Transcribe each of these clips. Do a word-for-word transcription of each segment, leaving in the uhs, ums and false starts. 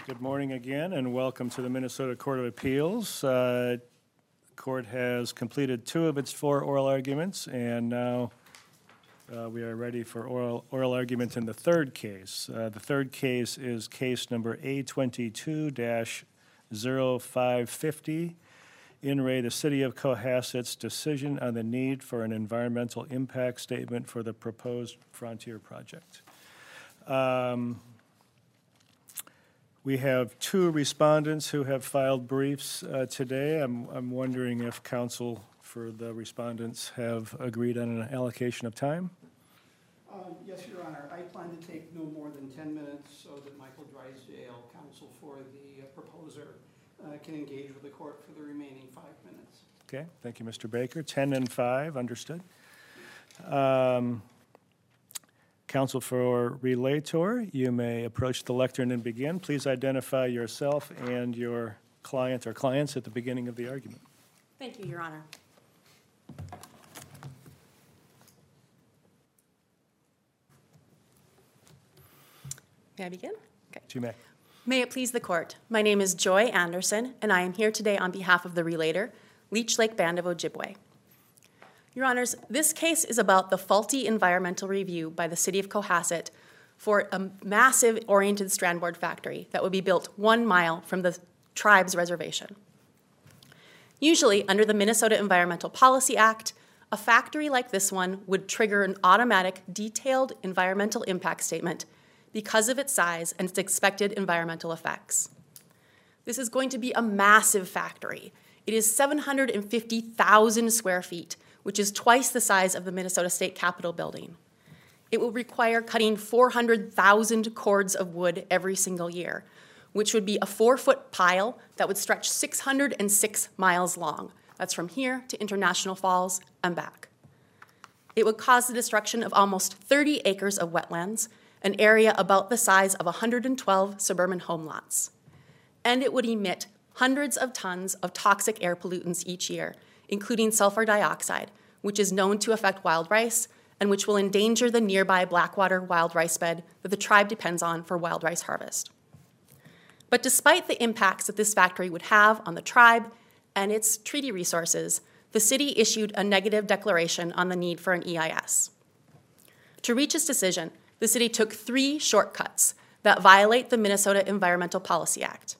Good morning again, and welcome to the Minnesota Court of Appeals. Uh, the court has completed two of its four oral arguments, and now uh, we are ready for oral, oral argument in the third case. Uh, the third case is case number A twenty-two dash zero five fifty, in re the City of Cohasset's decision on the need for an environmental impact statement for the proposed Frontier project. Um, We have two respondents who have filed briefs uh, today. I'm, I'm wondering if counsel for the respondents have agreed on an allocation of time? Um, yes, Your Honor. I plan to take no more than ten minutes so that Michael Drysdale, counsel for the uh, proposer, uh, can engage with the court for the remaining five minutes. Okay, thank you, Mister Baker. ten and five, understood. Um, Counsel for Relator, you may approach the lectern and begin. Please identify yourself and your client or clients at the beginning of the argument. Thank you, Your Honor. May I begin? Okay. You may. May it please the court. My name is Joy Anderson, and I am here today on behalf of the relator, Leech Lake Band of Ojibwe. Your Honors, this case is about the faulty environmental review by the City of Cohasset for a massive oriented strand board factory that would be built one mile from the tribe's reservation. Usually, under the Minnesota Environmental Policy Act, a factory like this one would trigger an automatic, detailed environmental impact statement because of its size and its expected environmental effects. This is going to be a massive factory. It is seven hundred fifty thousand square feet, which is twice the size of the Minnesota State Capitol building. It will require cutting four hundred thousand cords of wood every single year, which would be a four-foot pile that would stretch six hundred six miles long. That's from here to International Falls and back. It would cause the destruction of almost thirty acres of wetlands, an area about the size of one hundred twelve suburban home lots. And it would emit hundreds of tons of toxic air pollutants each year, including sulfur dioxide, which is known to affect wild rice and which will endanger the nearby Blackwater wild rice bed that the tribe depends on for wild rice harvest. But despite the impacts that this factory would have on the tribe and its treaty resources, the city issued a negative declaration on the need for an E I S. To reach its decision, the city took three shortcuts that violate the Minnesota Environmental Policy Act.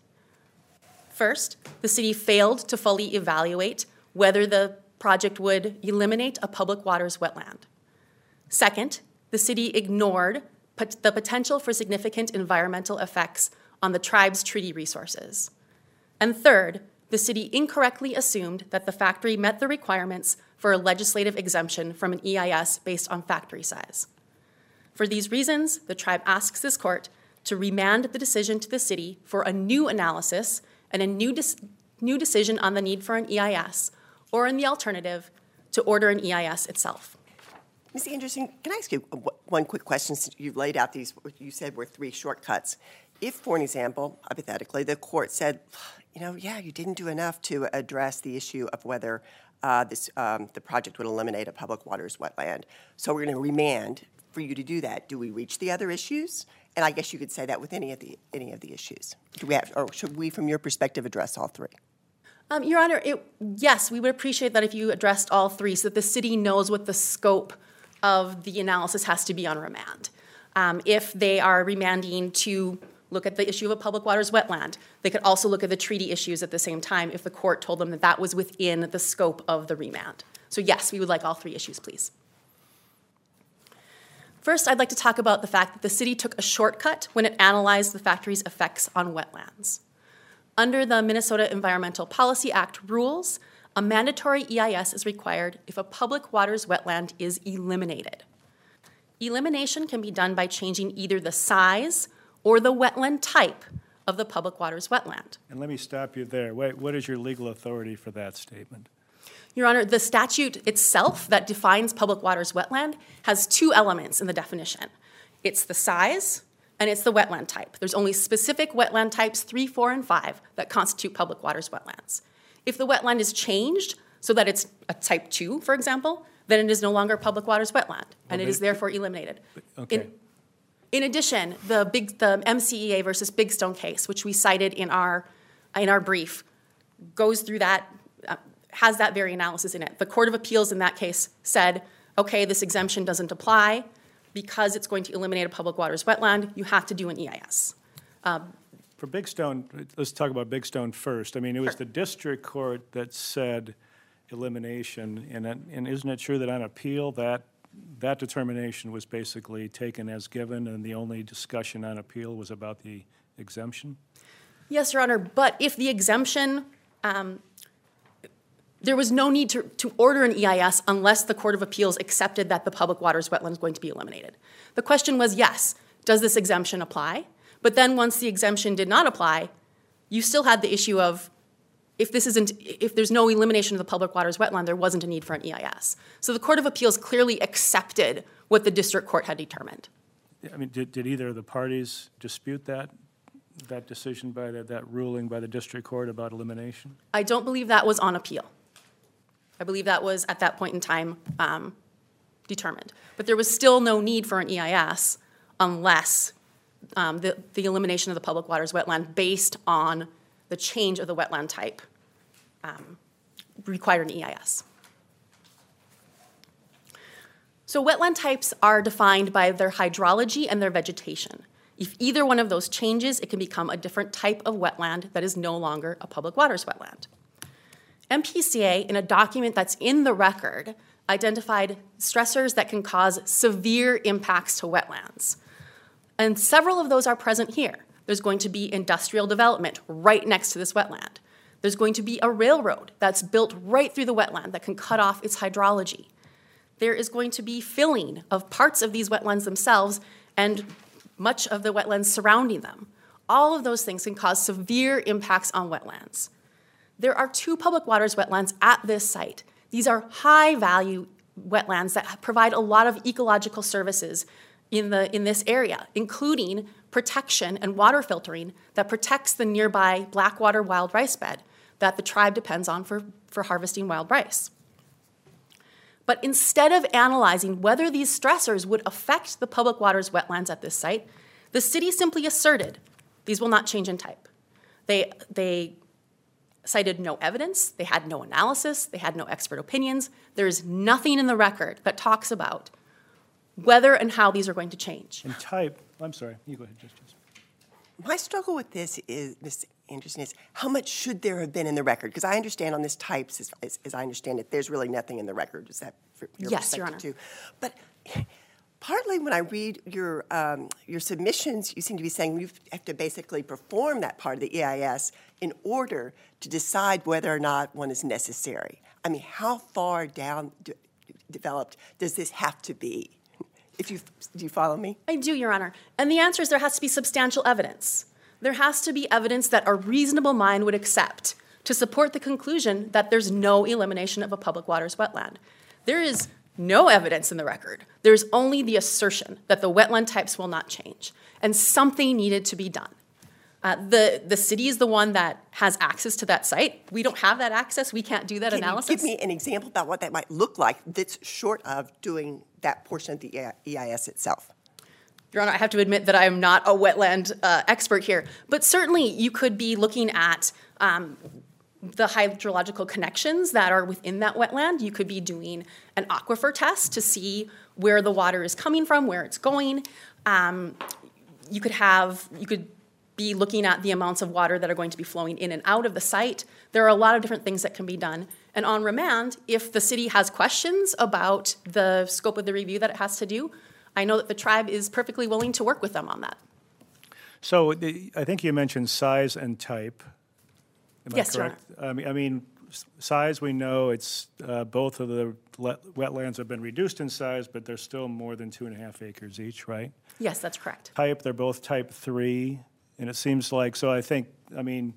First, the city failed to fully evaluate whether the project would eliminate a public waters wetland. Second, the city ignored pot- the potential for significant environmental effects on the tribe's treaty resources. And third, the city incorrectly assumed that the factory met the requirements for a legislative exemption from an E I S based on factory size. For these reasons, the tribe asks this court to remand the decision to the city for a new analysis and a new, de- new decision on the need for an E I S, or in the alternative, to order an E I S itself. Miz Anderson, can I ask you one quick question since you've laid out these, what you said were three shortcuts. If, for an example, hypothetically, the court said, you know, yeah, you didn't do enough to address the issue of whether uh, this, um, the project would eliminate a public waters wetland, so we're going to remand for you to do that. Do we reach the other issues? And I guess you could say that with any of the any of the issues. Do we have, or should we, from your perspective, address all three? Um, Your Honor, it, yes, we would appreciate that if you addressed all three so that the city knows what the scope of the analysis has to be on remand. Um, if they are remanding to look at the issue of a public waters wetland, they could also look at the treaty issues at the same time if the court told them that that was within the scope of the remand. So yes, we would like all three issues, please. First, I'd like to talk about the fact that the city took a shortcut when it analyzed the factory's effects on wetlands. Under the Minnesota Environmental Policy Act rules, a mandatory E I S is required if a public waters wetland is eliminated. Elimination can be done by changing either the size or the wetland type of the public waters wetland. And let me stop you there. Wait, what is your legal authority for that statement? Your Honor, the statute itself that defines public waters wetland has two elements in the definition. It's the size and it's the wetland type. There's only specific wetland types three, four, and five that constitute public waters wetlands. If the wetland is changed so that it's a type two, for example, then it is no longer public waters wetland, and Well, it is therefore eliminated. Okay. In, In addition, the big the M C E A versus Big Stone case, which we cited in our in our brief, goes through that, uh, has that very analysis in it. The Court of Appeals in that case said, okay, this exemption doesn't apply because it's going to eliminate a public waters wetland. You have to do an E I S. Um, For Big Stone, let's talk about Big Stone first. I mean, it was Sure. the district court that said elimination, and, that- and isn't it true that on appeal, that, that determination was basically taken as given, and the only discussion on appeal was about the exemption? Yes, Your Honor, but if the exemption, um, there was no need to, to order an E I S unless the Court of Appeals accepted that the public waters wetland is going to be eliminated. The question was, yes, does this exemption apply? But then once the exemption did not apply, you still had the issue of if this isn't, if there's no elimination of the public waters wetland, there wasn't a need for an E I S. So the Court of Appeals clearly accepted what the district court had determined. I mean, did, did either of the parties dispute that, that decision by, the- that ruling by the district court about elimination? I don't believe that was on appeal. I believe that was at that point in time um, determined. But there was still no need for an E I S unless um, the, the elimination of the public waters wetland based on the change of the wetland type um, required an E I S. So wetland types are defined by their hydrology and their vegetation. If either one of those changes, it can become a different type of wetland that is no longer a public waters wetland. M P C A, in a document that's in the record, identified stressors that can cause severe impacts to wetlands. And several of those are present here. There's going to be industrial development right next to this wetland. There's going to be a railroad that's built right through the wetland that can cut off its hydrology. There is going to be filling of parts of these wetlands themselves and much of the wetlands surrounding them. All of those things can cause severe impacts on wetlands. There are two public waters wetlands at this site. These are high-value wetlands that provide a lot of ecological services in, the, in this area, including protection and water filtering that protects the nearby Blackwater wild rice bed that the tribe depends on for, for harvesting wild rice. But instead of analyzing whether these stressors would affect the public waters wetlands at this site, the city simply asserted these will not change in type. They, they cited no evidence, they had no analysis, they had no expert opinions. There is nothing in the record that talks about whether and how these are going to change. And type, I'm sorry, you go ahead, Justice. My struggle with this is, Miz Anderson, is how much should there have been in the record? Because I understand on this types, as, as, as I understand it, there's really nothing in the record. Is that for your Yes, Your perspective too? But partly when I read your um, your submissions, you seem to be saying you have to basically perform that part of the E I S in order to decide whether or not one is necessary. I mean, how far down d- developed does this have to be? If you do you follow me? I do, Your Honor. And the answer is there has to be substantial evidence. There has to be evidence that a reasonable mind would accept to support the conclusion that there's no elimination of a public waters wetland. There is no evidence in the record. There's only the assertion that the wetland types will not change, and something needed to be done. Uh, the, the city is the one that has access to that site. We don't have that access. We can't do that Can analysis. you give me an example about what that might look like that's short of doing that portion of the E I S itself? Your Honor, I have to admit that I am not a wetland uh, expert here, but certainly you could be looking at um, the hydrological connections that are within that wetland. You could be doing an aquifer test to see where the water is coming from, where it's going. Um, you could have, you could be looking at the amounts of water that are going to be flowing in and out of the site. There are a lot of different things that can be done. And on remand, if the city has questions about the scope of the review that it has to do, I know that the tribe is perfectly willing to work with them on that. So the, I think you mentioned size and type. Am I Yes, Your correct? I mean, I mean, s- size, we know it's, uh, both of the le- wetlands have been reduced in size, but they're still more than two and a half acres each, right? Yes, that's correct. Type, they're both type three, and it seems like, so I think, I mean,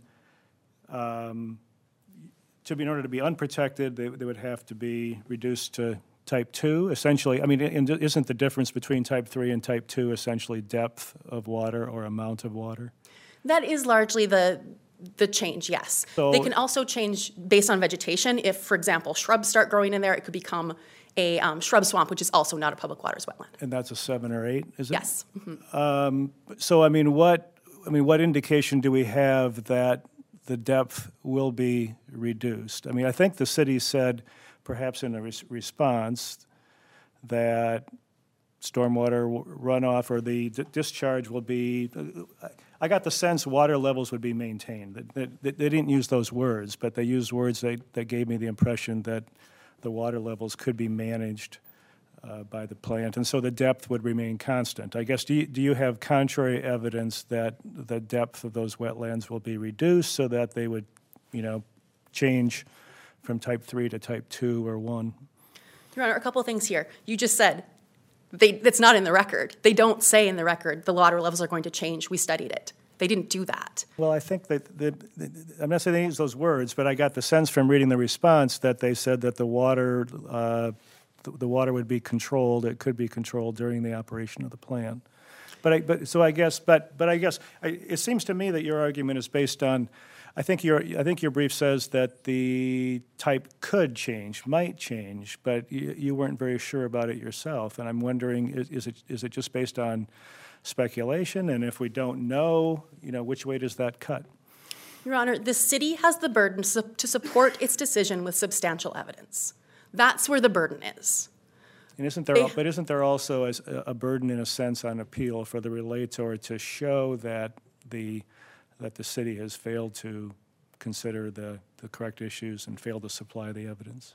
um, to be, in order to be unprotected, they, they would have to be reduced to type two, essentially. I mean, and isn't the difference between type three and type two essentially depth of water or amount of water? That is largely the, the change, yes. So- They can also change based on vegetation. If, for example, shrubs start growing in there, it could become a um, shrub swamp, which is also not a public waters wetland. And that's a seven or eight, is it? Yes. Mhm. So, I mean, what, I mean, what indication do we have that the depth will be reduced? I mean, I think the city said, perhaps in a res- response, that stormwater w- runoff or the d- discharge will be, I got the sense water levels would be maintained. That- that- that They didn't use those words, but they used words that, that gave me the impression that the water levels could be managed uh, by the plant, and so the depth would remain constant. I guess, do you, do you have contrary evidence that the depth of those wetlands will be reduced so that they would, you know, change from type three to type two or one? Your Honor, a couple of things here. You just said they, it's not in the record. They don't say in the record the water levels are going to change. We studied it. They didn't do that. Well, I think that, that, that- I'm not saying they use those words, but I got the sense from reading the response that they said that the water, uh, the, the water would be controlled, it could be controlled during the operation of the plant. But I, but, so I guess, but, but I guess, I, it seems to me that your argument is based on, I think your, I think your brief says that the type could change, might change, but you, you weren't very sure about it yourself. And I'm wondering, is, is it, is it just based on speculation? And if we don't know, you know, which way does that cut? Your Honor, the city has the burden su- to support its decision with substantial evidence. That's where the burden is. And isn't there, They- but isn't there also as a a burden in a sense on appeal for the relator to show that the, that the city has failed to consider the, the correct issues and failed to supply the evidence?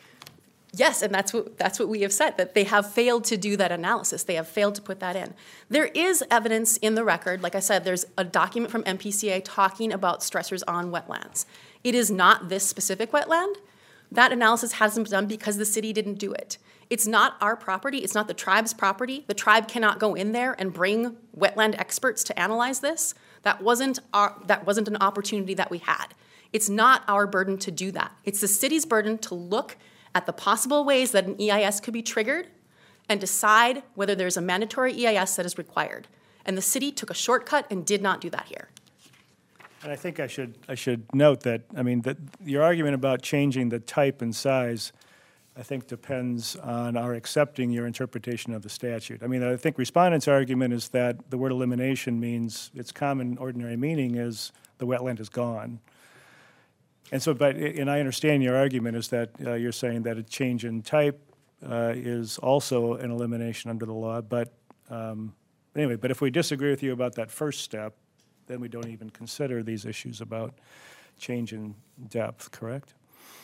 Yes, and that's what, that's what we have said, that they have failed to do that analysis. They have failed to put that in. There is evidence in the record. Like I said, there's a document from M P C A talking about stressors on wetlands. It is not this specific wetland. That analysis hasn't been done because the city didn't do it. It's not our property. It's not the tribe's property. The tribe cannot go in there and bring wetland experts to analyze this. That wasn't our, that wasn't an opportunity that we had. It's not our burden to do that. It's the city's burden to look at the possible ways that an E I S could be triggered and decide whether there's a mandatory E I S that is required. And the city took a shortcut and did not do that here. And I think I should, I should note that, I mean, that your argument about changing the type and size, I think depends on our accepting your interpretation of the statute. I mean, I think respondents' argument is that the word elimination means, its common ordinary meaning is the wetland is gone. And so, but, and I understand your argument is that uh, you're saying that a change in type uh, is also an elimination under the law, but um, anyway, but if we disagree with you about that first step, then we don't even consider these issues about change in depth, correct?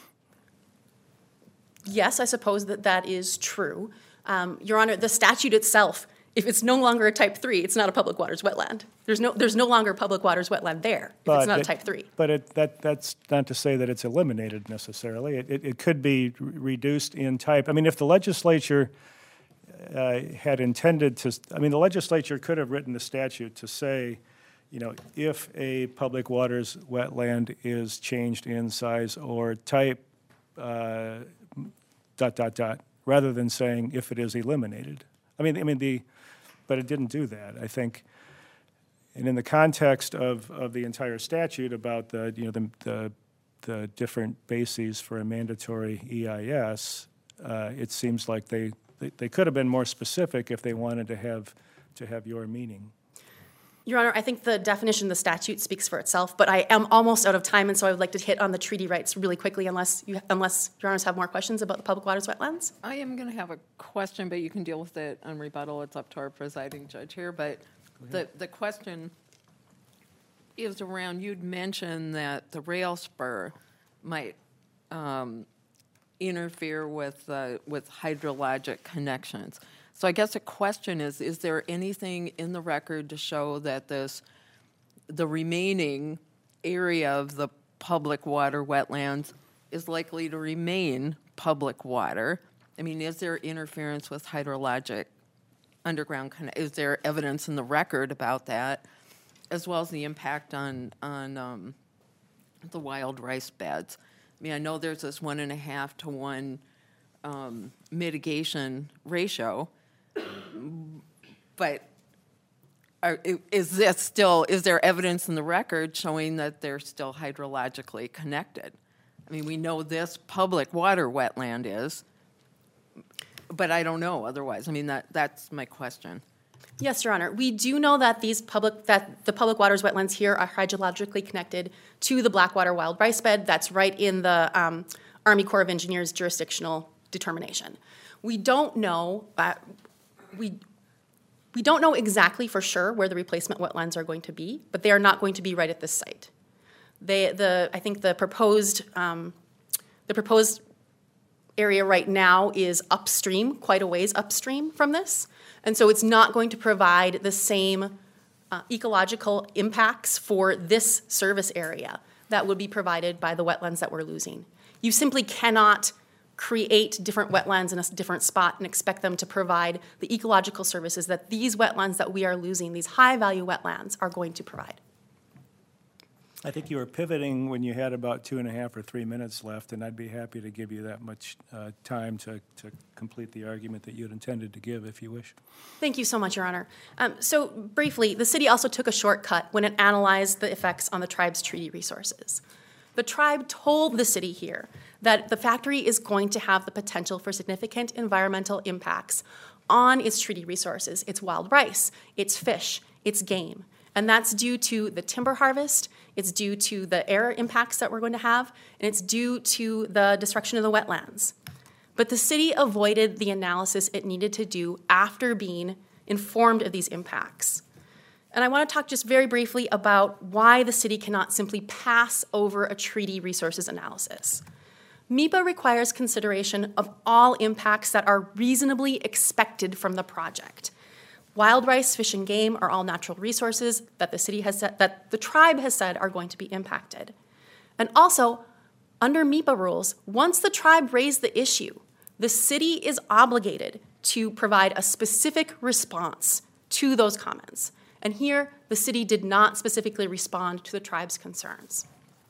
Yes, I suppose that that is true. Um, Your Honor, the statute itself, if it's no longer a type three, it's not a public waters wetland. There's no, there's no longer public waters wetland there if But it's not a it- type three. But it, that, that's not to say that it's eliminated necessarily. It, it, it could be re- reduced in type. I mean, if the legislature uh, had intended to, I mean, the legislature could have written the statute to say, you know, if a public waters wetland is changed in size or type, uh, dot, dot, dot, rather than saying if it is eliminated. I mean, I mean, the, but it didn't do that. I think, and in the context of, of the entire statute about the, you know, the, the, the different bases for a mandatory E I S, uh, it seems like they, they, they could have been more specific if they wanted to have, to have your meaning. Your Honor, I think the definition of the statute speaks for itself, but I am almost out of time, and so I would like to hit on the treaty rights really quickly unless you, unless Your Honors have more questions about the public waters wetlands. I am going to have a question, but you can deal with it on rebuttal. It's up to our presiding judge here. But the, the question is around, you'd mentioned that the rail spur might um, interfere with, uh, with hydrologic connections. So I guess the question is, is there anything in the record to show that this, the remaining area of the public water wetlands is likely to remain public water? I mean, is there interference with hydrologic underground, conne- is there evidence in the record about that, as well as the impact on, on um, the wild rice beds? I mean, I know there's this one and a half to one um, mitigation ratio, but are, i- is this still, is there evidence in the record showing that they're still hydrologically connected? I mean, we know this public water wetland is, but I don't know otherwise. I mean, that, that's my question. Yes, Your Honor. We do know that these public, that the public waters wetlands here are hydrologically connected to the Blackwater wild rice bed. That's right in the um, Army Corps of Engineers jurisdictional determination. We don't know, uh, we, we don't know exactly for sure where the replacement wetlands are going to be, but they are not going to be right at this site. They, the, I think the proposed, um, the proposed area right now is upstream, quite a ways upstream from this. And so it's not going to provide the same uh, ecological impacts for this service area that would be provided by the wetlands that we're losing. You simply cannot create different wetlands in a different spot and expect them to provide the ecological services that these wetlands that we are losing, these high-value wetlands, are going to provide. I think you were pivoting when you had about two and a half or three minutes left, and I'd be happy to give you that much uh, time to, to complete the argument that you'd intended to give, if you wish. Thank you so much, Your Honor. Um, so briefly, the city also took a shortcut when it analyzed the effects on the tribe's treaty resources. The tribe told the city here that the factory is going to have the potential for significant environmental impacts on its treaty resources, its wild rice, its fish, its game. And that's due to the timber harvest, it's due to the air impacts that we're going to have, and it's due to the destruction of the wetlands. But the city avoided the analysis it needed to do after being informed of these impacts. And I want to talk just very briefly about why the city cannot simply pass over a treaty resources analysis. MEPA requires consideration of all impacts that are reasonably expected from the project. Wild rice, fish, and game are all natural resources that the city has said, that the tribe has said are going to be impacted. And also, under MEPA rules, once the tribe raised the issue, the city is obligated to provide a specific response to those comments. And here, the city did not specifically respond to the tribe's concerns.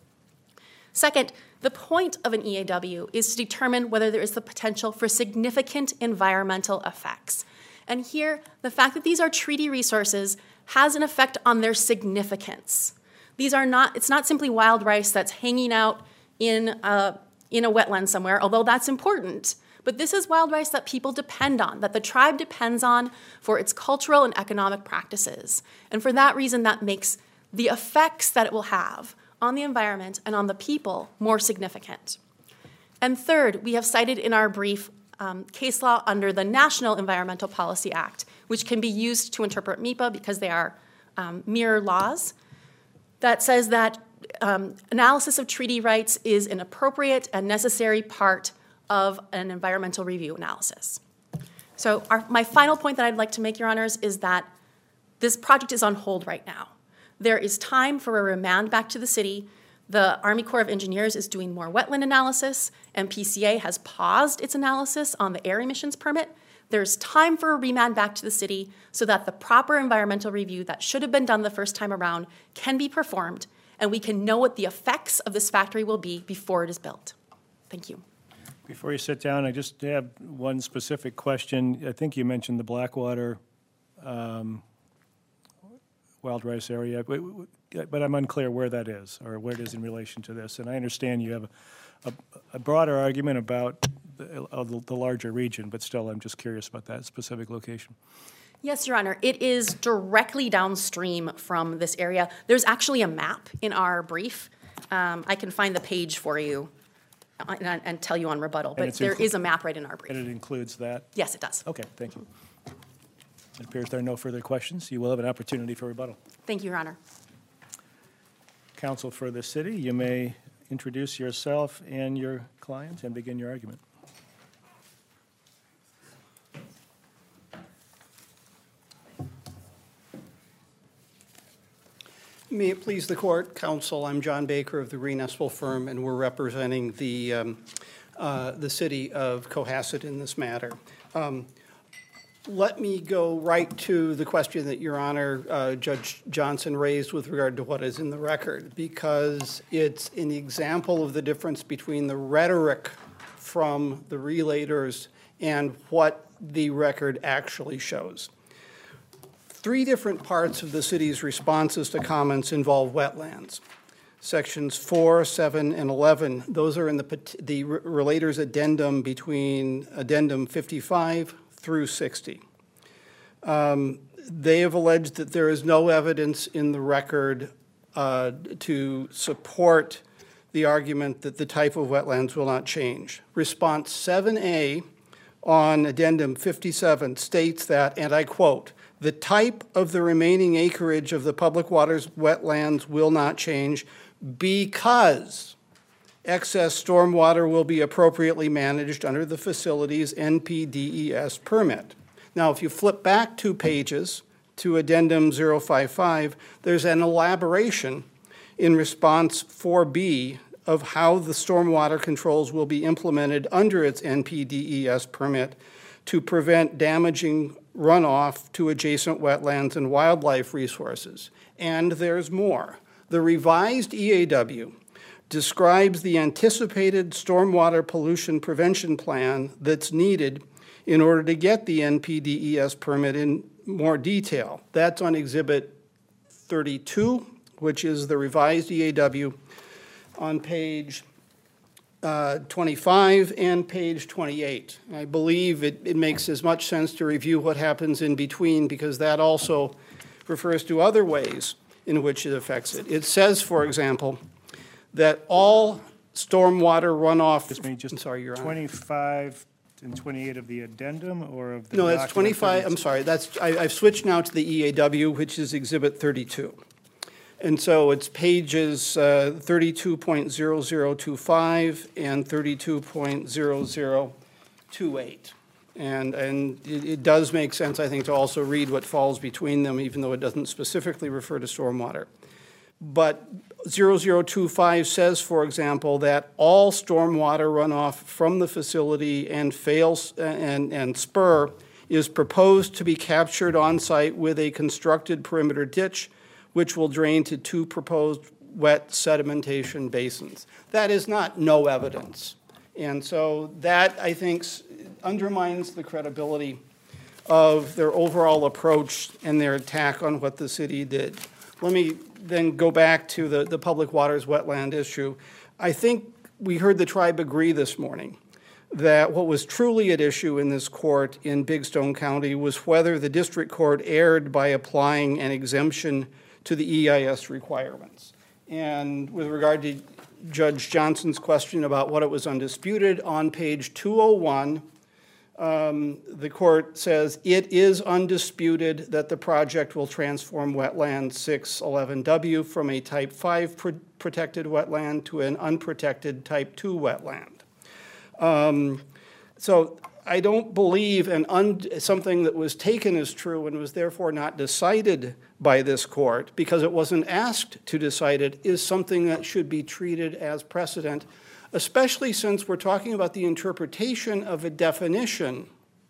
Second, the point of an E A W is to determine whether there is the potential for significant environmental effects. And here, the fact that these are treaty resources has an effect on their significance. These are not, it's not simply wild rice that's hanging out in a, in a wetland somewhere, although that's important. But this is wild rice that people depend on, that the tribe depends on for its cultural and economic practices. And for that reason, that makes the effects that it will have on the environment and on the people more significant. And third, we have cited in our brief Um, case law under the National Environmental Policy Act, which can be used to interpret MEPA because they are um, mirror laws, that says that um, analysis of treaty rights is an appropriate and necessary part of an environmental review analysis. So our, my final point that I'd like to make, Your Honors, is that this project is on hold right now. There is time for a remand back to the city. The Army Corps of Engineers is doing more wetland analysis, and P C A has paused its analysis on the air emissions permit. There's time for a remand back to the city so that the proper environmental review that should have been done the first time around can be performed, and we can know what the effects of this factory will be before it is built. Thank you. Before you sit down, I just have one specific question. I think you mentioned the Blackwater um, wild rice area, but, but I'm unclear where that is or where it is in relation to this. And I understand you have a, a, a broader argument about the, uh, the, the larger region, but still I'm just curious about that specific location. Yes, Your Honor. It is directly downstream from this area. There's actually a map in our brief. Um, I can find the page for you and, and tell you on rebuttal, but there is a map right in our brief. And it includes that? Yes, it does. Okay, thank you. It appears there are no further questions. You will have an opportunity for rebuttal. Thank you, Your Honor. Counsel for the city, you may introduce yourself and your client and begin your argument. May it please the court, counsel, I'm John Baker of the Green Espel firm, and we're representing the, um, uh, the city of Cohasset in this matter. Um, Let me go right to the question that Your Honor, uh, Judge Johnson raised with regard to what is in the record, because it's an example of the difference between the rhetoric from the relators and what the record actually shows. three different parts of the city's responses to comments involve wetlands. Sections four, seven, and eleven, those are in the, pet- the relator's addendum between addendum fifty-five through sixty. Um, they have alleged that there is no evidence in the record uh, to support the argument that the type of wetlands will not change. Response seven A on addendum fifty-seven states that, and I quote, "The type of the remaining acreage of the public waters wetlands will not change because excess stormwater will be appropriately managed under the facility's N P D E S permit." Now, if you flip back two pages to addendum zero five five, there's an elaboration in response four B of how the stormwater controls will be implemented under its N P D E S permit to prevent damaging runoff to adjacent wetlands and wildlife resources. And there's more. The revised E A W describes the anticipated stormwater pollution prevention plan that's needed in order to get the N P D E S permit in more detail. That's on Exhibit thirty-two, which is the revised E A W, on page uh, twenty-five and page twenty-eight. I believe it, it makes as much sense to review what happens in between, because that also refers to other ways in which it affects it. It says, for example, that all stormwater runoff. Just me, just I'm sorry, Your Honor. twenty-five and twenty-eight of the addendum, or of the No, that's document twenty-five, I'm thirty-two? sorry, that's, I, I've switched now to the E A W, which is Exhibit thirty-two. And so it's pages uh, thirty-two point zero zero two five and thirty-two point zero zero two eight. And, and it, it does make sense, I think, to also read what falls between them, even though it doesn't specifically refer to stormwater. But zero zero two five says, for example, that all stormwater runoff from the facility and fails and, and spur is proposed to be captured on site with a constructed perimeter ditch, which will drain to two proposed wet sedimentation basins. That is not no evidence. And so that, I think, undermines the credibility of their overall approach and their attack on what the city did. Let me then go back to the, the public waters wetland issue. I think we heard the tribe agree this morning that what was truly at issue in this court in Big Stone County was whether the district court erred by applying an exemption to the E I S requirements. And with regard to Judge Johnson's question about what it was undisputed, on page two oh one, Um, the court says it is undisputed that the project will transform wetland six eleven W from a type five pr protected wetland to an unprotected type two wetland. Um, so I don't believe an un something that was taken as true and was therefore not decided by this court because it wasn't asked to decide it is something that should be treated as precedent, especially since we're talking about the interpretation of a definition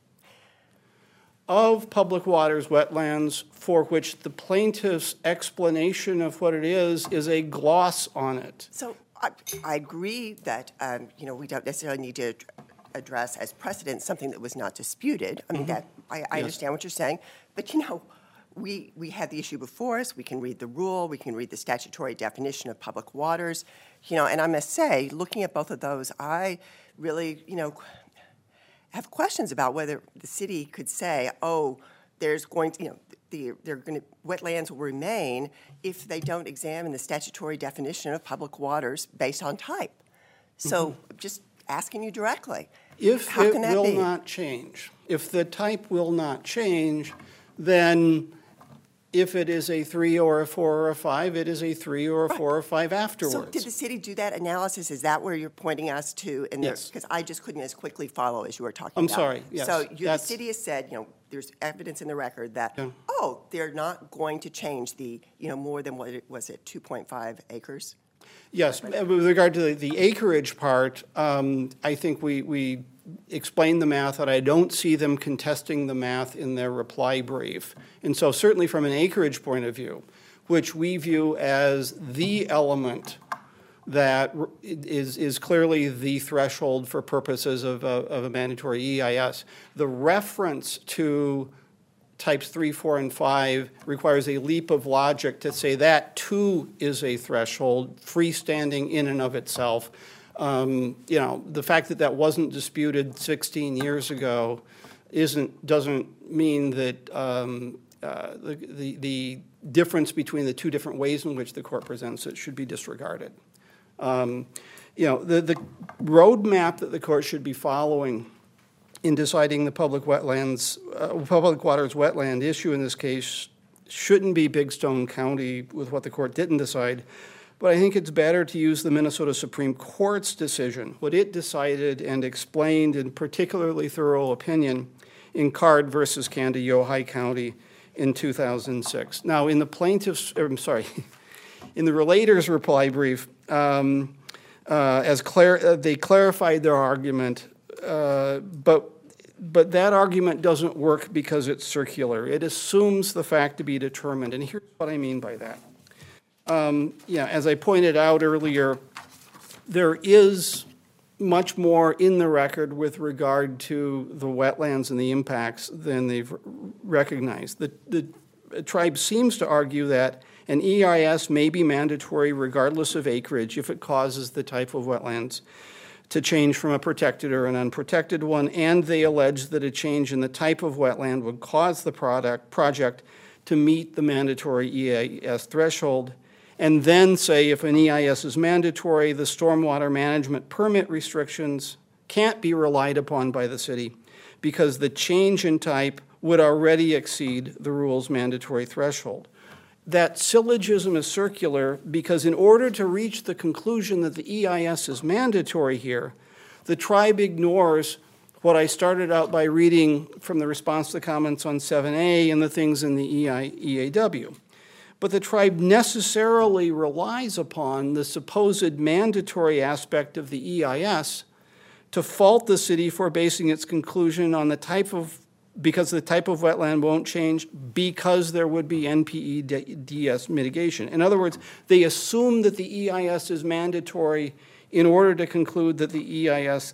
of public waters wetlands for which the plaintiff's explanation of what it is is a gloss on it. So I, I agree that, um, you know, we don't necessarily need to address as precedent something that was not disputed. I mean, Mm-hmm. that I, I Yes. understand what you're saying. But, you know, we, we had the issue before us. We can read the rule. We can read the statutory definition of public waters. You know, and I must say, looking at both of those, I really, you know, have questions about whether the city could say, oh, there's going to, you know, the, they're going to, wetlands will remain if they don't examine the statutory definition of public waters based on type. So Mm-hmm. just asking you directly, If how it can that will be? not change, if the type will not change, then if it is a three or a four or a five, it is a three or a four or five afterwards. So did the city do that analysis? Is that where you're pointing us to? Yes. Because I just couldn't as quickly follow as you were talking I'm about. sorry, yes, So you, the that's- city has said, you know, there's evidence in the record that, Yeah. oh, they're not going to change the, you know, more than what it was it, two point five acres? Yes, uh, with regard to the- the acreage part, um, I think we, we explained the math, and I don't see them contesting the math in their reply brief. And so certainly from an acreage point of view, which we view as the element that r- is, is clearly the threshold for purposes of a, of a mandatory E I S, the reference to types three, four, and five requires a leap of logic to say that too is a threshold, freestanding in and of itself. Um, you know, the fact that that wasn't disputed sixteen years ago isn't, doesn't mean that um, uh, the, the, the difference between the two different ways in which the court presents it should be disregarded. Um, you know, the, the roadmap that the court should be following in deciding the public wetlands, uh, public waters wetland issue in this case shouldn't be Big Stone County with what the court didn't decide, but I think it's better to use the Minnesota Supreme Court's decision, what it decided and explained in particularly thorough opinion in Card versus Candy-Yohai County in two thousand six. Now, in the plaintiff's, I'm sorry, in the relator's reply brief, um, uh, as clar uh, they clarified their argument. Uh, but, but that argument doesn't work because it's circular. It assumes the fact to be determined, and here's what I mean by that. Um, yeah, as I pointed out earlier, there is much more in the record with regard to the wetlands and the impacts than they've recognized. The, the tribe seems to argue that an E I S may be mandatory regardless of acreage if it causes the type of wetlands to change from a protected or an unprotected one, and they allege that a change in the type of wetland would cause the product, project to meet the mandatory E I S threshold, and then say if an E I S is mandatory, the stormwater management permit restrictions can't be relied upon by the city because the change in type would already exceed the rule's mandatory threshold. That syllogism is circular because in order to reach the conclusion that the E I S is mandatory here, the tribe ignores what I started out by reading from the response to the comments on seven A and the things in the E A W. But the tribe necessarily relies upon the supposed mandatory aspect of the E I S to fault the city for basing its conclusion on the type of because the type of wetland won't change because there would be N P E D S mitigation. In other words, they assume that the E I S is mandatory in order to conclude that the E I S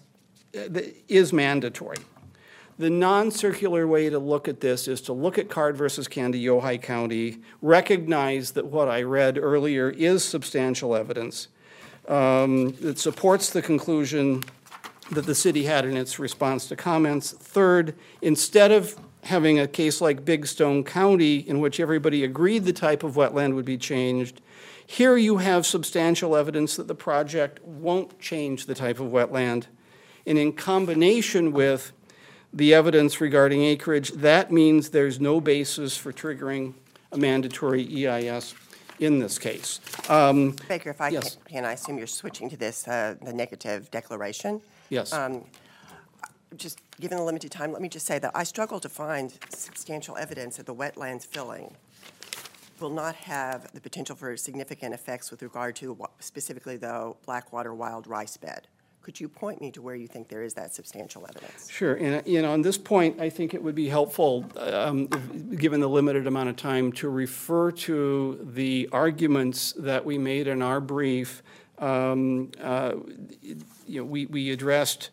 is mandatory. The non-circular way to look at this is to look at Card versus Candy-Yohai County, recognize that what I read earlier is substantial evidence um, that supports the conclusion that the city had in its response to comments. Third, instead of having a case like Big Stone County in which everybody agreed the type of wetland would be changed, here you have substantial evidence that the project won't change the type of wetland. And in combination with the evidence regarding acreage, that means there's no basis for triggering a mandatory E I S in this case. Um, Baker, if I yes. can, can I assume you're switching to this, uh, the negative declaration? Yes. Um, just given the limited time, let me just say that I struggle to find substantial evidence that the wetlands filling will not have the potential for significant effects with regard to specifically the Blackwater wild rice bed. Could you point me to where you think there is that substantial evidence? Sure, and you know, on this point, I think it would be helpful, um, if, given the limited amount of time, to refer to the arguments that we made in our brief. Um, uh, you know, we, we addressed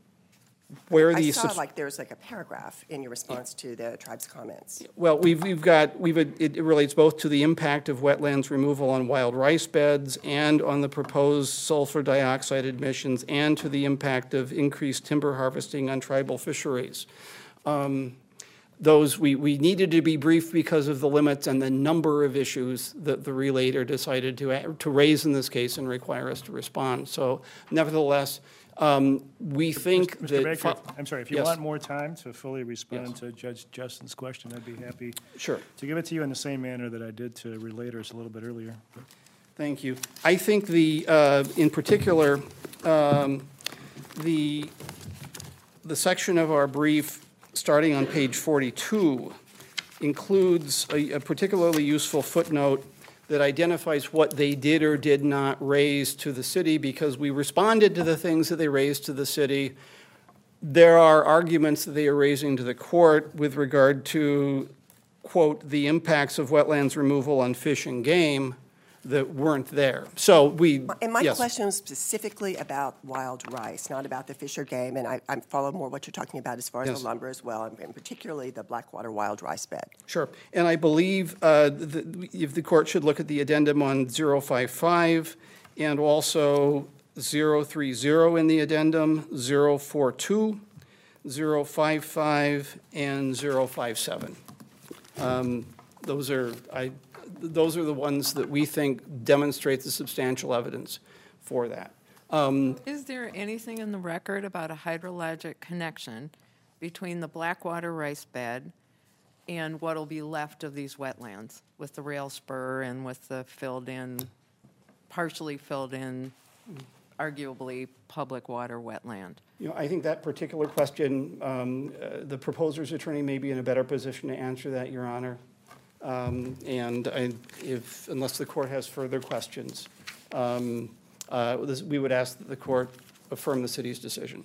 where I the saw like there's like a paragraph in your response to the tribe's comments. Well, we've, we've got, we've, it relates both to the impact of wetlands removal on wild rice beds and on the proposed sulfur dioxide emissions and to the impact of increased timber harvesting on tribal fisheries. Um, those, we, we needed to be brief because of the limits and the number of issues that the relator decided to, to raise in this case and require us to respond. So nevertheless, Um, we think Mister that... Baker, I'm sorry, if you Yes. want more time to fully respond Yes. to Judge Justin's question, I'd be happy Sure. to give it to you in the same manner that I did to relators a little bit earlier. Thank you. I think the, uh, in particular, um, the, the section of our brief, starting on page forty-two, includes a, a particularly useful footnote that identifies what they did or did not raise to the city, because we responded to the things that they raised to the city. There are arguments that they are raising to the court with regard to, quote, the impacts of wetlands removal on fish and game that weren't there. So we, And my yes. question was specifically about wild rice, not about the fish or game, and I, I follow more what you're talking about as far as Yes. the lumber as well, and, and particularly the Blackwater wild rice bed. Sure. And I believe uh, the- if the court should look at the addendum on zero five five and also zero three zero in the addendum, zero four two, zero five five, and zero five seven. Um, Those are, I, those are the ones that we think demonstrate the substantial evidence for that. Um, Is there anything in the record about a hydrologic connection between the Blackwater rice bed and what'll be left of these wetlands with the rail spur and with the filled-in, partially filled-in, arguably public water wetland? You know, I think that particular question, um, uh, the proposer's attorney may be in a better position to answer that, Your Honor. Um, And I- if, unless the court has further questions, um, uh, this- we would ask that the court affirm the city's decision.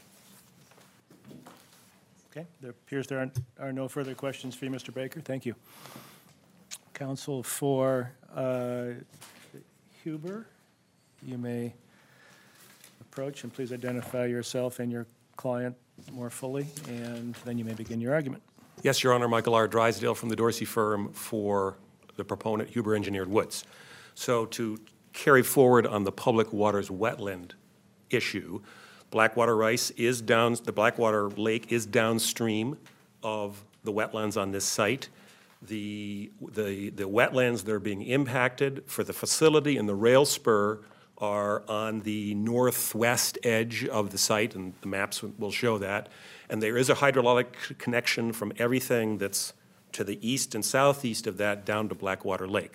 Okay, there appears there aren't- are no further questions for you, Mister Baker. Thank you. Counsel for uh, Huber, you may approach, and please identify yourself and your client more fully, and then you may begin your argument. Yes, Your Honor, Michael R. Drysdale from the Dorsey firm for the proponent Huber Engineered Woods. So to carry forward on the public waters wetland issue, Blackwater rice is down, the Blackwater Lake is downstream of the wetlands on this site. The, the, the wetlands that are being impacted for the facility and the rail spur are on the northwest edge of the site, and the maps will show that. And there is a hydrologic connection from everything that's to the east and southeast of that down to Blackwater Lake.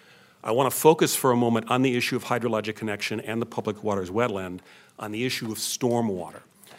I want to focus for a moment on the issue of hydrologic connection and the public waters wetland on the issue of stormwater.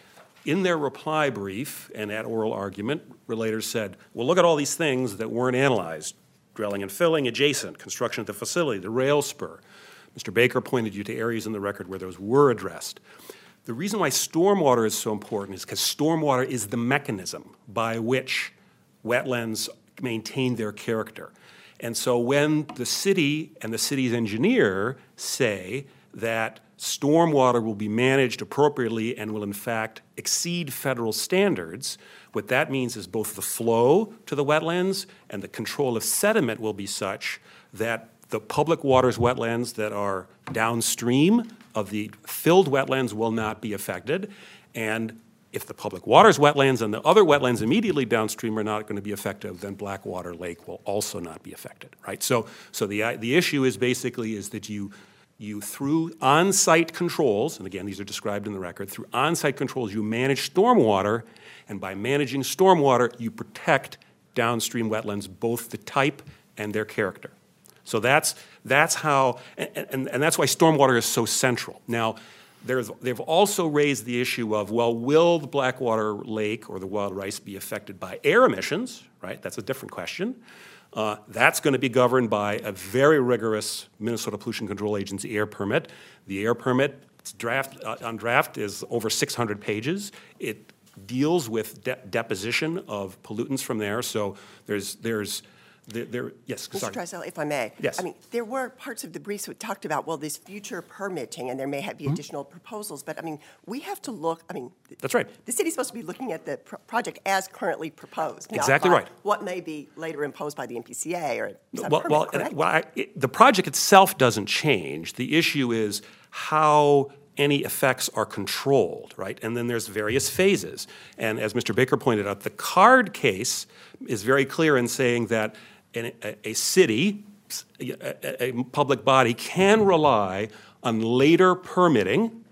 In their reply brief and at oral argument, relators said, well, look at all these things that weren't analyzed. Drilling and filling adjacent, construction of the facility, the rail spur. Mister Baker pointed you to areas in the record where those were addressed. The reason why stormwater is so important is because stormwater is the mechanism by which wetlands maintain their character. And so when the city and the city's engineer say that stormwater will be managed appropriately and will in fact exceed federal standards, what that means is both the flow to the wetlands and the control of sediment will be such that the public waters wetlands that are downstream of the filled wetlands will not be affected. And if the public waters wetlands and the other wetlands immediately downstream are not going to be effective, then Blackwater Lake will also not be affected, right? So, so the, the issue is basically is that you, you through on-site controls, and again, these are described in the record, through on-site controls, you manage stormwater, and by managing stormwater, you protect downstream wetlands, both the type and their character. So that's, that's how, and, and, and that's why stormwater is so central. Now, there's, they've also raised the issue of, well, will the Blackwater Lake or the wild rice be affected by air emissions, right? That's a different question. Uh, that's going to be governed by a very rigorous Minnesota Pollution Control Agency air permit. The air permit draft, uh, on draft is over six hundred pages. It deals with de deposition of pollutants from there. So there's, there's, There, there, yes, Mister sorry. Drysdale, if I may. Yes. I mean, there were parts of the briefs that talked about, well, this future permitting, and there may have, be Mm-hmm. additional proposals, but I mean, we have to look, I mean. That's right. The city's supposed to be looking at the pro project as currently proposed. not Exactly by right. What may be later imposed by the M P C A or some Well, permit, well, correct? well I, it, the project itself doesn't change. The issue is how any effects are controlled, right? And then there's various phases. And as Mister Baker pointed out, the CARD case is very clear in saying that an, a, a city, a, a public body, can rely on later permitting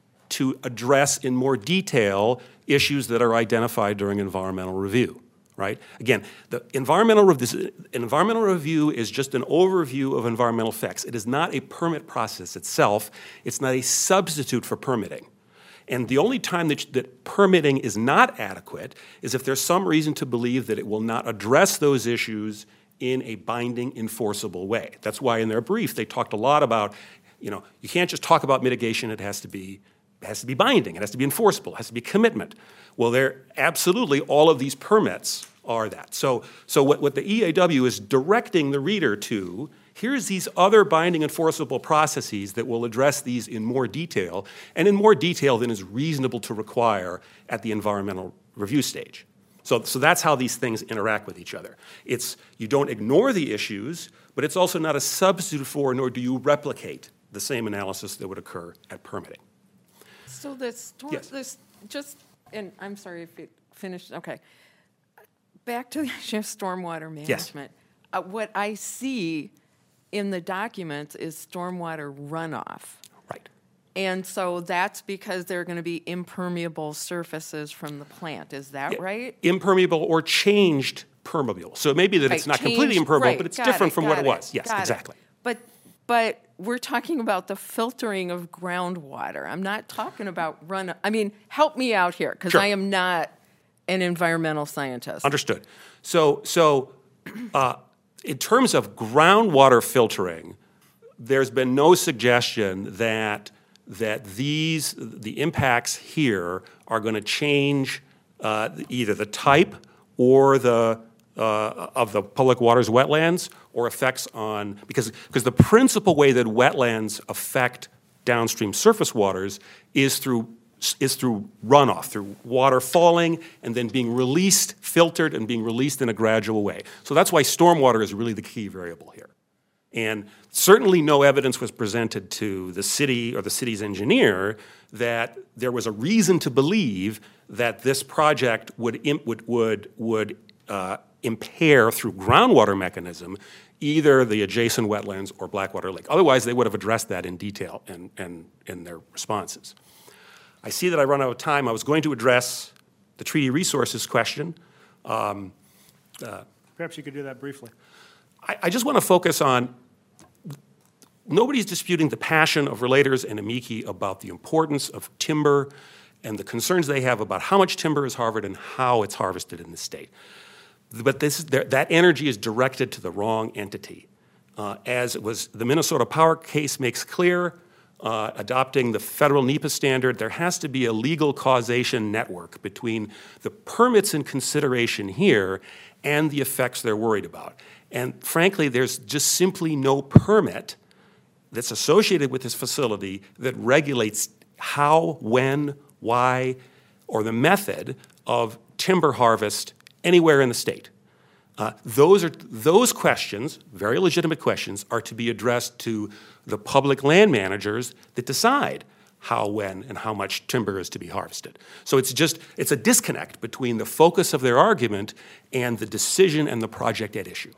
to address in more detail issues that are identified during environmental review, right? Again, the environmental, rev this, environmental review is just an overview of environmental effects. It is not a permit process itself. It's not a substitute for permitting. And the only time that, that permitting is not adequate is if there's some reason to believe that it will not address those issues in a binding, enforceable way. That's why in their brief they talked a lot about, you know, you can't just talk about mitigation, it has to be It has to be binding, it has to be enforceable, it has to be commitment. Well, there absolutely all of these permits are that. So, so what, what the E A W is directing the reader to Here's these other binding enforceable processes that will address these in more detail, and in more detail than is reasonable to require at the environmental review stage. So, so that's how these things interact with each other. It's, you don't ignore the issues, but it's also not a substitute for, nor do you replicate the same analysis that would occur at permitting. So this, storm, Yes. this just, and I'm sorry if it finished, okay. Back to the issue of stormwater management. Uh, what I see in the documents is stormwater runoff. Right. And so that's because there are going to be impermeable surfaces from the plant. Is that Yeah, right? Impermeable or changed permeable. So it may be that it's Right, not completely changed- impermeable, right, but it's got different it, from what got it was. Yes, got it. exactly. But but we're talking about the filtering of groundwater. I'm not talking about run. I mean, help me out here because Sure. I am not an environmental scientist. Understood. So, so uh, in terms of groundwater filtering, there's been no suggestion that that these the impacts here are going to change uh, either the type or the uh, of the public waters wetlands or effects on because because the principal way that wetlands affect downstream surface waters is through is through runoff, through water falling and then being released, filtered, and being released in a gradual way. So that's why stormwater is really the key variable here. And certainly no evidence was presented to the city or the city's engineer that there was a reason to believe that this project would imp- would would would uh, impair through groundwater mechanism either the adjacent wetlands or Blackwater Lake. Otherwise, they would have addressed that in detail in, in, in their responses. I see that I run out of time. I was going to address the treaty resources question. Um, uh, Perhaps you could do that briefly. I, I just want to focus on, nobody's disputing the passion of relators and amici about the importance of timber and the concerns they have about how much timber is harvested and how it's harvested in the state. But this, that energy is directed to the wrong entity. Uh, as it was, the Minnesota Power case makes clear, Uh, adopting the federal NEPA standard, there has to be a legal causation network between the permits in consideration here and the effects they're worried about. And frankly, there's just simply no permit that's associated with this facility that regulates how, when, why, or the method of timber harvest anywhere in the state. Uh, those are those questions, very legitimate questions, are to be addressed to the public land managers that decide how, when, and how much timber is to be harvested. So it's just it's a disconnect between the focus of their argument and the decision and the project at issue.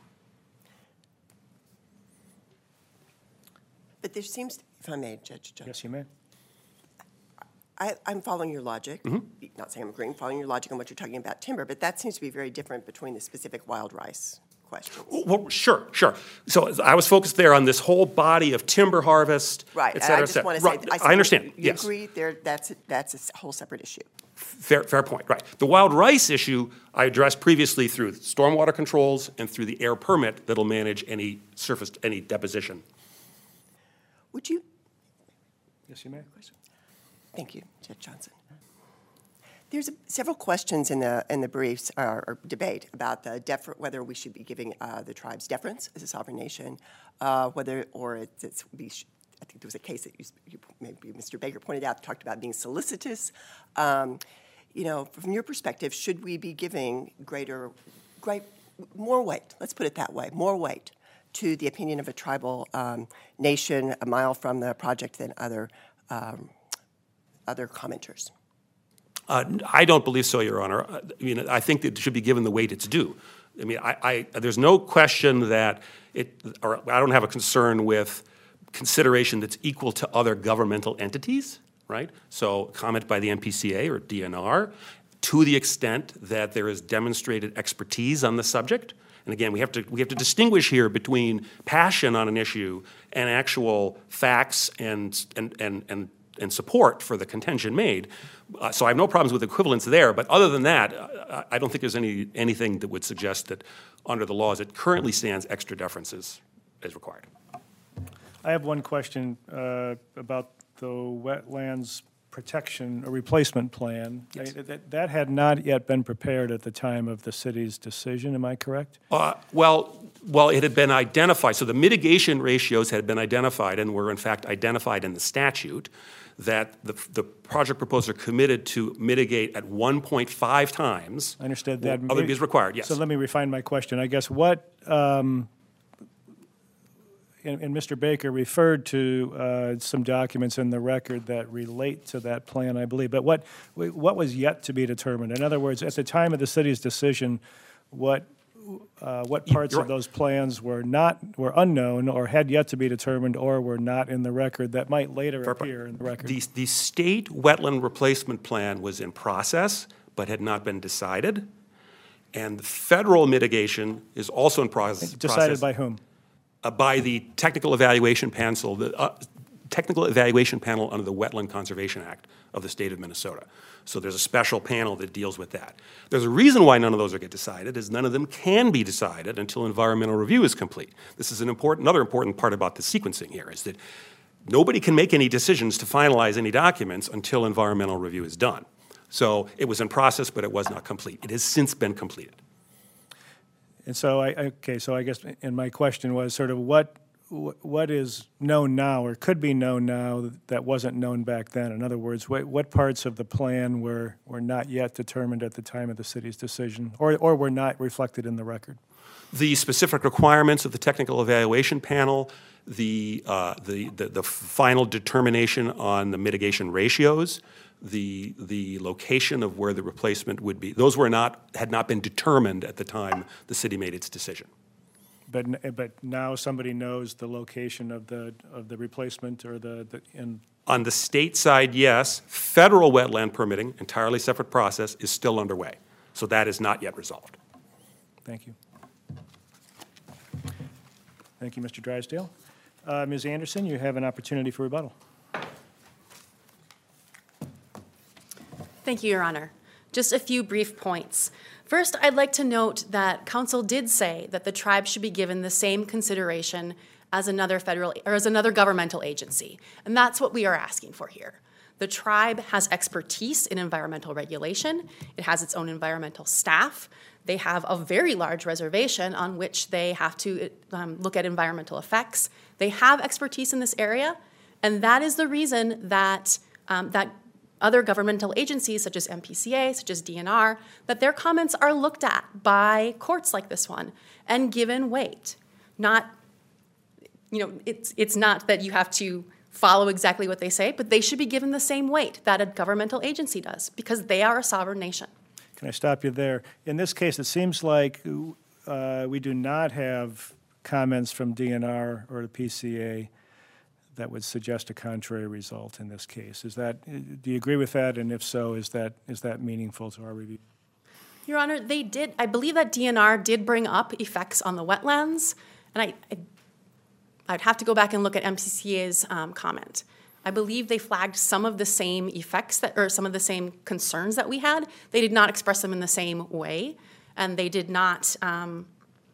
But there seems, if I may, Judge Jones. Yes, you may. I, I'm following your logic. Not saying I'm agreeing, following your logic on what you're talking about timber, but that seems to be very different between the specific wild rice questions. Well, sure, sure. So I was focused there on this whole body of timber harvest, Right. et and cetera, I et just cetera. want to say, Right, I, see I understand, You, you yes. agree there, that's, a- that's a s- whole separate issue. Fair, fair point, right. The wild rice issue I addressed previously through stormwater controls and through the air permit that'll manage any surface, any deposition. Would you, Yes, you may. thank you, Judge Johnson. There's a- several questions in the, in the briefs, or, or debate, about the defer, whether we should be giving uh, the tribes deference as a sovereign nation, uh, whether, or it's, it's be, sh- I think there was a case that you, s- you, maybe Mister Baker pointed out, talked about being solicitous. Um, you know, from your perspective, should we be giving greater, great, more weight, let's put it that way, more weight to the opinion of a tribal um, nation a mile from the project than other, um, other commenters? Uh, I don't believe so, Your Honor. I mean, I think that it should be given the weight it's due. I mean, I, I, there's no question that it, or I don't have a concern with consideration that's equal to other governmental entities, right? So comment by the M P C A or D N R to the extent that there is demonstrated expertise on the subject. And again, we have to we have to distinguish here between passion on an issue and actual facts and and and and, and support for the contention made. Uh, so I have no problems with equivalence there. But other than that, uh, I don't think there's any anything that would suggest that under the law as it currently stands, extra deference is, is required. I have one question uh, about the wetlands protection, a replacement plan. I mean, That, that had not yet been prepared at the time of the city's decision, am I correct? Uh, Well, well, it had been identified, so the mitigation ratios had been identified and were in fact identified in the statute, that the, the project proposer committed to mitigate at one point five times. I understood that. Other is required, yes. So let me refine my question. I guess what, um, and, and Mister Baker referred to uh, some documents in the record that relate to that plan, I believe. But what, what was yet to be determined? In other words, at the time of the city's decision, what, uh, what parts You're of right. those plans were not, were unknown or had yet to be determined or were not in the record that might later Fair point. appear in the record? The, the state wetland replacement plan was in process, but had not been decided. And the federal mitigation is also in process. Decided by whom? Uh, by the technical evaluation panel, the uh, technical evaluation panel under the Wetland Conservation Act of the state of Minnesota. So there's a special panel that deals with that. There's a reason why none of those are get decided, is none of them can be decided until environmental review is complete. This is an important, another important part about the sequencing here, is that nobody can make any decisions to finalize any documents until environmental review is done. So it was in process, but it was not complete. It has since been completed. And so I, okay, so I guess, and my question was sort of what, what is known now or could be known now that wasn't known back then? In other words, what, what parts of the plan were, were not yet determined at the time of the city's decision or, or were not reflected in the record? The specific requirements of the technical evaluation panel, the, uh, the, the, the final determination on the mitigation ratios, the, the location of where the replacement would be, those were not, had not been determined at the time the city made its decision. But, n- but now somebody knows the location of the, of the replacement or the, the, in, On the state side, yes. Federal wetland permitting, entirely separate process, is still underway. So that is not yet resolved. thank you. Thank you, Mister Drysdale. Uh, Miz Anderson, you have an opportunity for rebuttal. Thank you, Your Honor. Just a few brief points. First, I'd like to note that council did say that the tribe should be given the same consideration as another federal or as another governmental agency, and that's what we are asking for here. The tribe has expertise in environmental regulation. It has its own environmental staff. They have a very large reservation on which they have to um, look at environmental effects. They have expertise in this area, and that is the reason that um, that other governmental agencies such as M P C A, such as D N R, that their comments are looked at by courts like this one and given weight. Not, you know, it's it's not that you have to follow exactly what they say, but they should be given the same weight that a governmental agency does because they are a sovereign nation. Can I stop you there? In this case, it seems like uh, we do not have comments from D N R or the P C A that would suggest a contrary result in this case. Is that, do you agree with that? And if so, is that is that meaningful to our review? Your Honor, they did, I believe that D N R did bring up effects on the wetlands, and I, I I'd have to go back and look at M P C A's um, comment. I believe they flagged some of the same effects that, or some of the same concerns that we had. They did not express them in the same way, and they did not, um,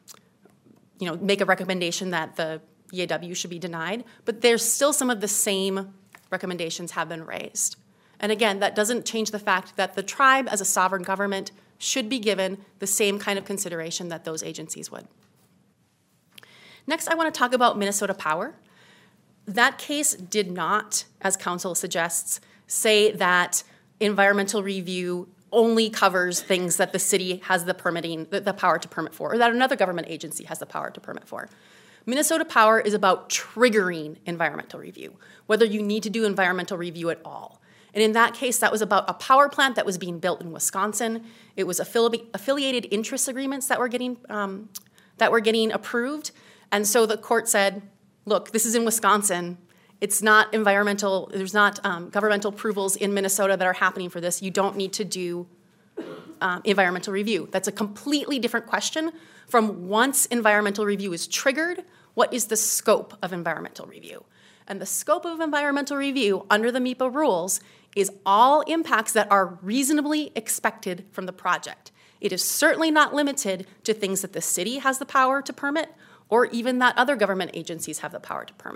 you know, make a recommendation that the E A W should be denied. But there's still some of the same recommendations have been raised. And again, that doesn't change the fact that the tribe, as a sovereign government, should be given the same kind of consideration that those agencies would. Next, I want to talk about Minnesota Power. That case did not, as counsel suggests, say that environmental review only covers things that the city has the permitting, the, the power to permit for, or that another government agency has the power to permit for. Minnesota Power is about triggering environmental review, whether you need to do environmental review at all. And in that case, that was about a power plant that was being built in Wisconsin. It was affili- affiliated interest agreements that were getting um, that were getting approved. And so the court said, look, this is in Wisconsin. It's not environmental, there's not um, governmental approvals in Minnesota that are happening for this. You don't need to do um, environmental review. That's a completely different question from once environmental review is triggered, what is the scope of environmental review? And the scope of environmental review under the MEPA rules is all impacts that are reasonably expected from the project. It is certainly not limited to things that the city has the power to permit or even that other government agencies have the power to permit.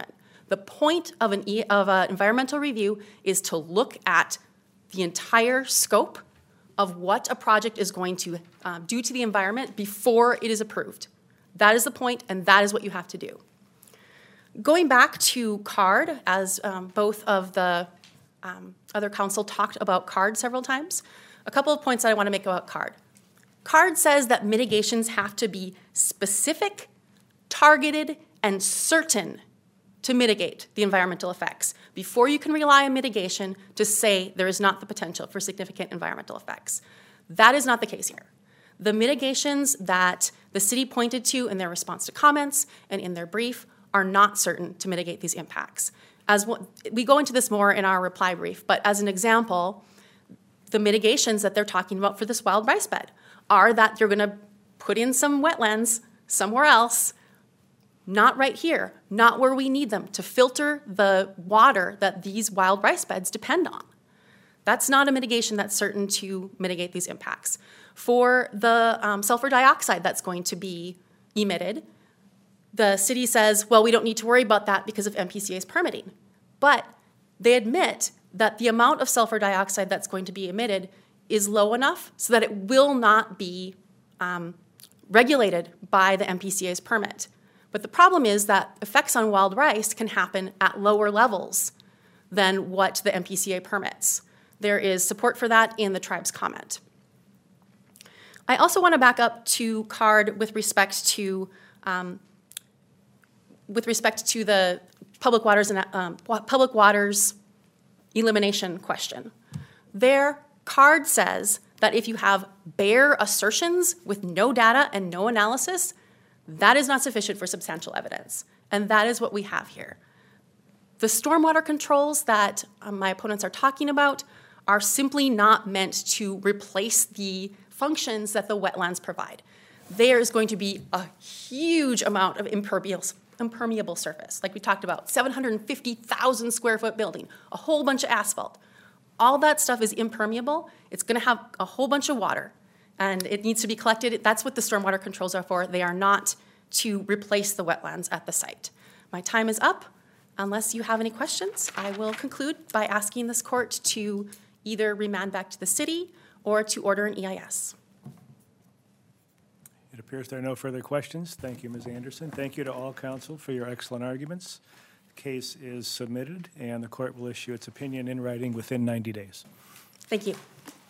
The point of an e, of an environmental review is to look at the entire scope of what a project is going to um, do to the environment before it is approved. That is the point, and that is what you have to do. Going back to CARD, as um, both of the um, other council talked about CARD several times, a couple of points that I want to make about CARD. CARD says that mitigations have to be specific, targeted, and certain to mitigate the environmental effects before you can rely on mitigation to say there is not the potential for significant environmental effects. That is not the case here. The mitigations that the city pointed to in their response to comments and in their brief are not certain to mitigate these impacts. As we go into this more in our reply brief, but as an example, the mitigations that they're talking about for this wild rice bed are that you're going to put in some wetlands somewhere else, not right here, not where we need them, to filter the water that these wild rice beds depend on. That's not a mitigation that's certain to mitigate these impacts. For the um, sulfur dioxide that's going to be emitted, the city says, well, we don't need to worry about that because of M P C A's permitting. But they admit that the amount of sulfur dioxide that's going to be emitted is low enough so that it will not be um, regulated by the M P C A's permit. But the problem is that effects on wild rice can happen at lower levels than what the M P C A permits. There is support for that in the tribe's comment. I also want to back up to CARD with respect to um, with respect to the public waters and um, public waters elimination question. There, CARD says that if you have bare assertions with no data and no analysis, that is not sufficient for substantial evidence. And that is what we have here. The stormwater controls that um, my opponents are talking about are simply not meant to replace the functions that the wetlands provide. There is going to be a huge amount of impermeable, impermeable surface, like we talked about, seven hundred fifty thousand square foot building, a whole bunch of asphalt. All that stuff is impermeable. It's going to have a whole bunch of water, and it needs to be collected. That's what the stormwater controls are for. They are not to replace the wetlands at the site. My time is up. Unless you have any questions, I will conclude by asking this court to either remand back to the city or to order an E I S. It appears there are no further questions. Thank you, Miz Anderson. Thank you to all counsel for your excellent arguments. The case is submitted, and the court will issue its opinion in writing within ninety days. Thank you.